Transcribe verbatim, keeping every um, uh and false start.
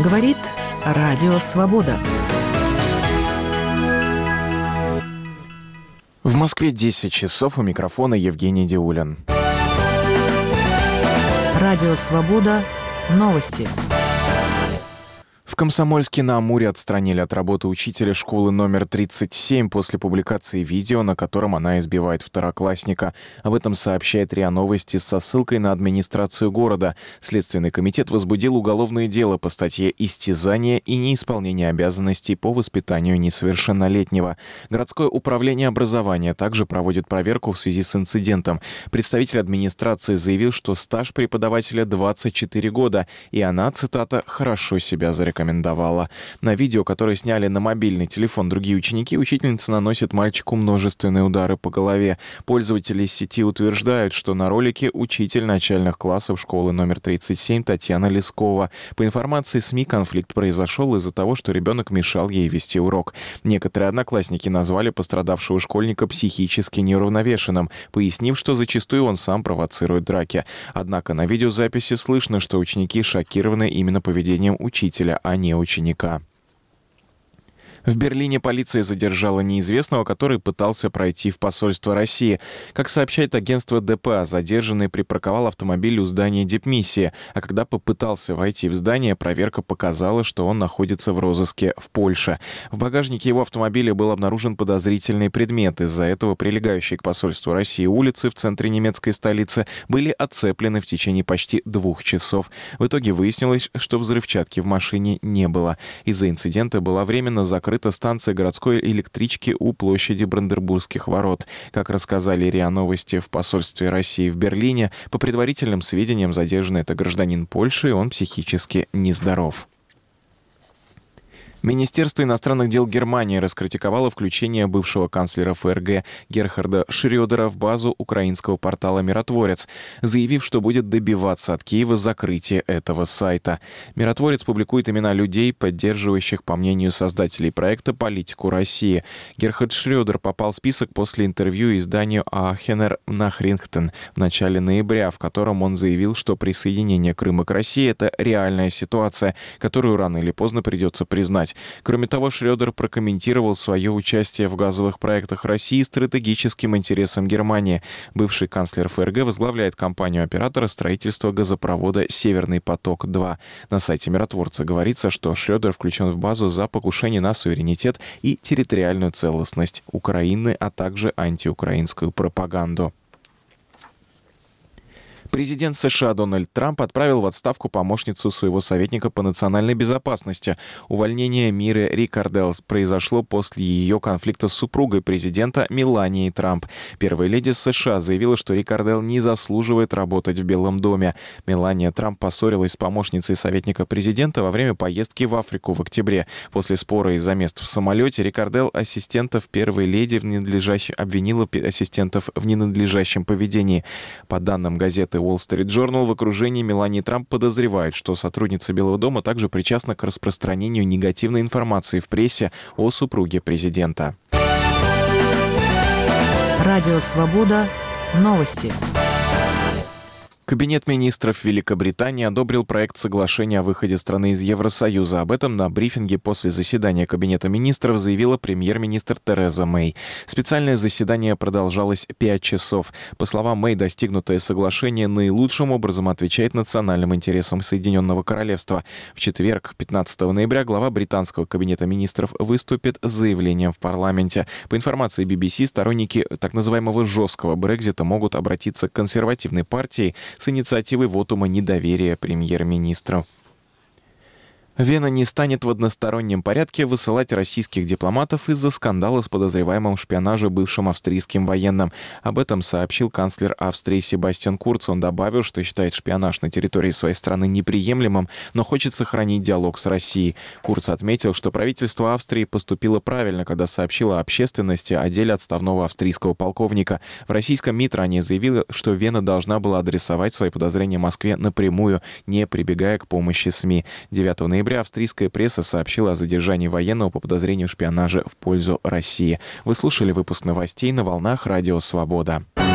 Говорит Радио Свобода. В Москве десять часов, у микрофона Евгений Диулин. Радио Свобода. Новости. В Комсомольске-на-Амуре отстранили от работы учителя школы номер тридцать семь после публикации видео, на котором она избивает второклассника. Об этом сообщает РИА Новости со ссылкой на администрацию города. Следственный комитет возбудил уголовное дело по статье «Истязание и неисполнение обязанностей по воспитанию несовершеннолетнего». Городское управление образования также проводит проверку в связи с инцидентом. Представитель администрации заявил, что стаж преподавателя двадцать четыре года, и она, цитата, «хорошо себя зарекомендовала». На видео, которое сняли на мобильный телефон другие ученики, учительница наносит мальчику множественные удары по голове. Пользователи сети утверждают, что на ролике учитель начальных классов школы номер тридцать семь Татьяна Лескова. По информации СМИ, конфликт произошел из-за того, что ребенок мешал ей вести урок. Некоторые одноклассники назвали пострадавшего школьника психически неуравновешенным, пояснив, что зачастую он сам провоцирует драки. Однако на видеозаписи слышно, что ученики шокированы именно поведением учителя, а не ученика. В Берлине полиция задержала неизвестного, который пытался пройти в посольство России. Как сообщает агентство ДПА, задержанный припарковал автомобиль у здания дипмиссии, а когда попытался войти в здание, проверка показала, что он находится в розыске в Польше. В багажнике его автомобиля был обнаружен подозрительный предмет. Из-за этого прилегающие к посольству России улицы в центре немецкой столицы были оцеплены в течение почти двух часов. В итоге выяснилось, что взрывчатки в машине не было. Из-за инцидента была временно закрыта станция городской электрички у площади Бранденбургских ворот. Как рассказали РИА Новости в посольстве России в Берлине, по предварительным сведениям, задержанный это гражданин Польши, и он психически нездоров. Министерство иностранных дел Германии раскритиковало включение бывшего канцлера ФРГ Герхарда Шрёдера в базу украинского портала «Миротворец», заявив, что будет добиваться от Киева закрытия этого сайта. «Миротворец» публикует имена людей, поддерживающих, по мнению создателей проекта, политику России. Герхард Шрёдер попал в список после интервью изданию «Ахенер Нахрингтен» в начале ноября, в котором он заявил, что присоединение Крыма к России – это реальная ситуация, которую рано или поздно придется признать. Кроме того, Шрёдер прокомментировал свое участие в газовых проектах России стратегическим интересам Германии. Бывший канцлер ФРГ возглавляет компанию-оператора строительства газопровода «Северный поток-два». На сайте «Миротворца» говорится, что Шрёдер включен в базу за покушение на суверенитет и территориальную целостность Украины, а также антиукраинскую пропаганду. Президент США Дональд Трамп отправил в отставку помощницу своего советника по национальной безопасности. Увольнение Миры Рикарделл произошло после ее конфликта с супругой президента Меланией Трамп. Первая леди США заявила, что Рикарделл не заслуживает работать в Белом доме. Мелания Трамп поссорилась с помощницей советника президента во время поездки в Африку в октябре. После спора из-за мест в самолете Рикарделл ассистентов первой леди в ненадлежащем обвинила ассистентов в ненадлежащем поведении. По данным газеты Wall Street Journal, в окружении Мелании Трамп подозревают, что сотрудница Белого дома также причастна к распространению негативной информации в прессе о супруге президента. Радио Свобода. Новости. Кабинет министров Великобритании одобрил проект соглашения о выходе страны из Евросоюза. Об этом на брифинге после заседания Кабинета министров заявила премьер-министр Тереза Мэй. Специальное заседание продолжалось пять часов. По словам Мэй, достигнутое соглашение наилучшим образом отвечает национальным интересам Соединенного Королевства. В четверг, пятнадцатого ноября, глава британского Кабинета министров выступит с заявлением в парламенте. По информации би би си, сторонники так называемого жесткого Брексита могут обратиться к консервативной партии с инициативой вотума недоверия премьер-министру. Вена не станет в одностороннем порядке высылать российских дипломатов из-за скандала с подозреваемым в шпионаже бывшим австрийским военным. Об этом сообщил канцлер Австрии Себастьян Курц. Он добавил, что считает шпионаж на территории своей страны неприемлемым, но хочет сохранить диалог с Россией. Курц отметил, что правительство Австрии поступило правильно, когда сообщило общественности о деле отставного австрийского полковника. В российском МИД ранее заявило, что Вена должна была адресовать свои подозрения Москве напрямую, не прибегая к помощи СМИ. девятого ноября австрийская пресса сообщила о задержании военного по подозрению в шпионаже в пользу России. Вы слушали выпуск новостей на волнах Радио Свобода.